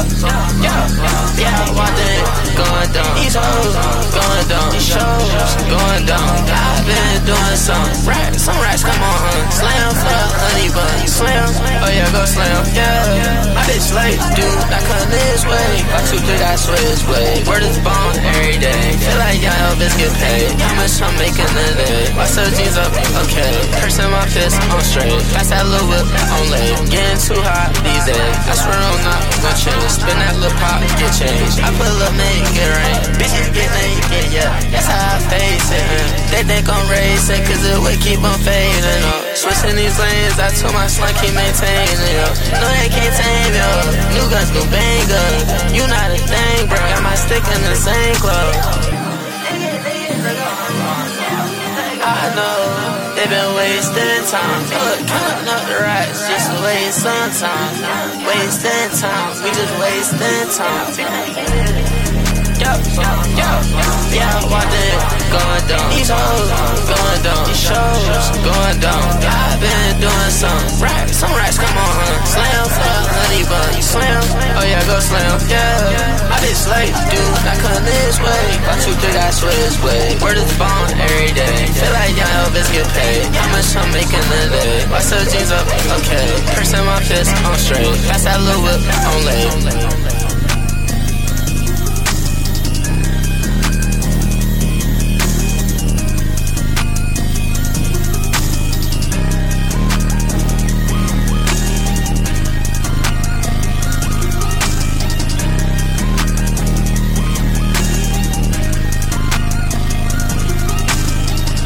Yeah, I want it going down. These hoes going down. These shows going down. I've been doing some racks, come on, slam for honey bun, slam. Oh yeah, go slam. Yeah, my bitch late, dude, not coming this way. My 2-3 I switch way. Word is bone every day. Feel like young Elvis get paid. How much I'm making a day? My jeans up, okay. Cursing my fist on straight. Pass that little whip on late. Getting too hot these days. I swear I'm not gonna change. Spin that little pop, get changed. I put a little make it rain. Bitches get naked, yeah. That's how I face it. They think I'm racing, cause the way keep on fading up. Switching these lanes, I told my son keep maintaining, yo. No, they can't tame, yo. New guns, new bangers. You not a thing, bro. Got my stick in the same club. I know they been wasting time. Look, counting up the racks, just a waste sometimes. Wasting time, we just wasting time. Yeah, I want it going down. These hoes going down. These shows going down. I've been doing some racks, come on, slam for honey bun, slam. Oh yeah, go slam. Yeah, I bitch late, dude, not coming this way. My 2-3 I switch way. Word is bone every day. Feel like young Elvis get paid. How much I'm making a day? My jeans up, okay. Cursing my fist on straight. Pass that little whip on late.